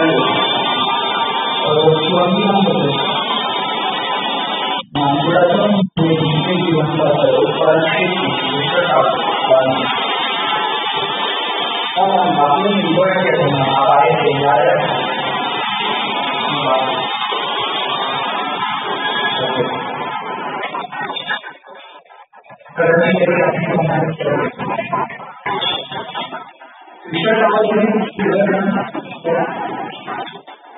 suami menggunakan media yang operasi digital dan orang maklum dibuat dengan apa yang ada. Kerana kita bisa tahu ini